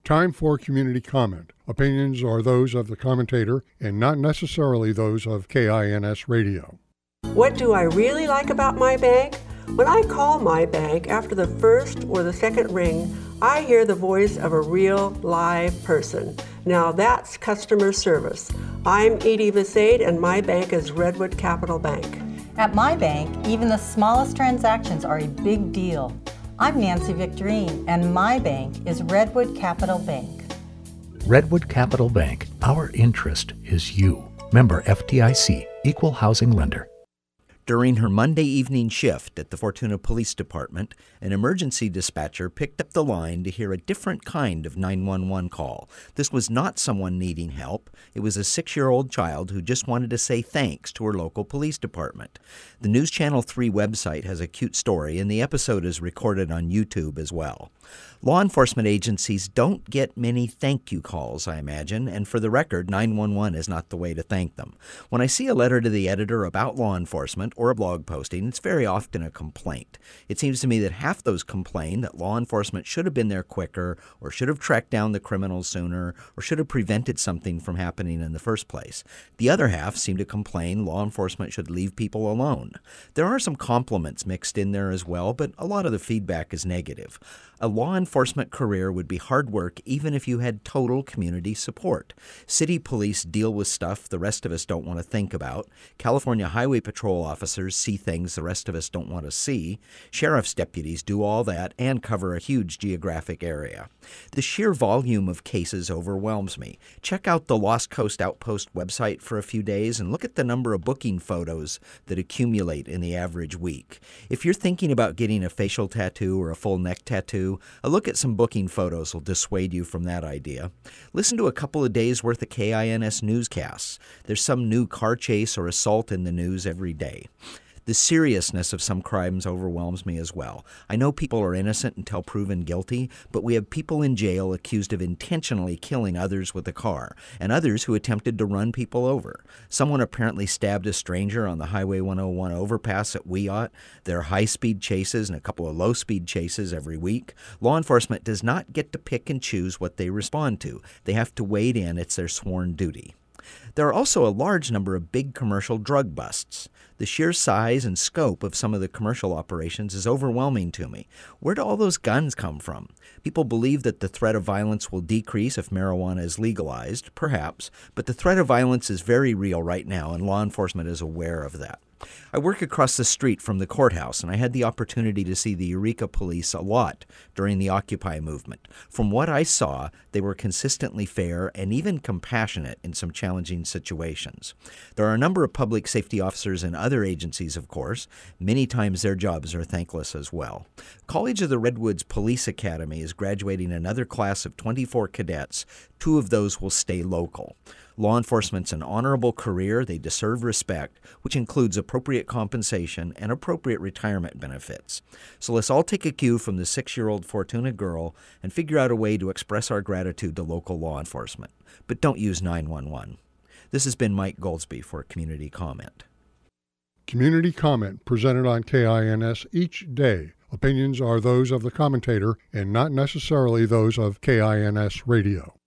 Time for community comment. Opinions are those of the commentator and not necessarily those of KINS Radio. What do I really like about my bank? When I call my bank after the first or the second ring, I hear the voice of a real live person. Now that's customer service. I'm Edie Visade and my bank is Redwood Capital Bank. At my bank, even the smallest transactions are a big deal. I'm Nancy Victorine, and my bank is Redwood Capital Bank. Redwood Capital Bank, our interest is you. Member FDIC, Equal Housing Lender. During her Monday evening shift at the Fortuna Police Department, an emergency dispatcher picked up the line to hear a different kind of 911 call. This was not someone needing help. It was a 6-year-old child who just wanted to say thanks to her local police department. The News Channel 3 website has a cute story, and the episode is recorded on YouTube as well. Law enforcement agencies don't get many thank you calls, I imagine, and for the record, 911 is not the way to thank them. When I see a letter to the editor about law enforcement or a blog posting, it's very often a complaint. It seems to me that half those complain that law enforcement should have been there quicker, or should have tracked down the criminals sooner, or should have prevented something from happening in the first place. The other half seem to complain law enforcement should leave people alone. There are some compliments mixed in there as well, but a lot of the feedback is negative. A law enforcement career would be hard work even if you had total community support. City police deal with stuff the rest of us don't want to think about. California Highway Patrol officers see things the rest of us don't want to see. Sheriff's deputies do all that and cover a huge geographic area. The sheer volume of cases overwhelms me. Check out the Lost Coast Outpost website for a few days and look at the number of booking photos that accumulate in the average week. If you're thinking about getting a facial tattoo or a full neck tattoo, a look at some booking photos will dissuade you from that idea. Listen to a couple of days' worth of KINS newscasts. There's some new car chase or assault in the news every day. The seriousness of some crimes overwhelms me as well. I know people are innocent until proven guilty, but we have people in jail accused of intentionally killing others with a car, and others who attempted to run people over. Someone apparently stabbed a stranger on the Highway 101 overpass at Wiyot. There are high-speed chases and a couple of low-speed chases every week. Law enforcement does not get to pick and choose what they respond to. They have to wade in. It's their sworn duty. There are also a large number of big commercial drug busts. The sheer size and scope of some of the commercial operations is overwhelming to me. Where do all those guns come from? People believe that the threat of violence will decrease if marijuana is legalized, perhaps, but the threat of violence is very real right now, and law enforcement is aware of that. I work across the street from the courthouse, and I had the opportunity to see the Eureka Police a lot during the Occupy movement. From what I saw, they were consistently fair and even compassionate in some challenging situations. There are a number of public safety officers in other agencies, of course. Many times their jobs are thankless as well. College of the Redwoods Police Academy is graduating another class of 24 cadets. 2 of those will stay local. Law enforcement's an honorable career. They deserve respect, which includes appropriate compensation and appropriate retirement benefits. So let's all take a cue from the 6-year-old Fortuna girl and figure out a way to express our gratitude to local law enforcement. But don't use 911. This has been Mike Goldsby for Community Comment. Community comment presented on KINS each day. Opinions are those of the commentator and not necessarily those of KINS Radio.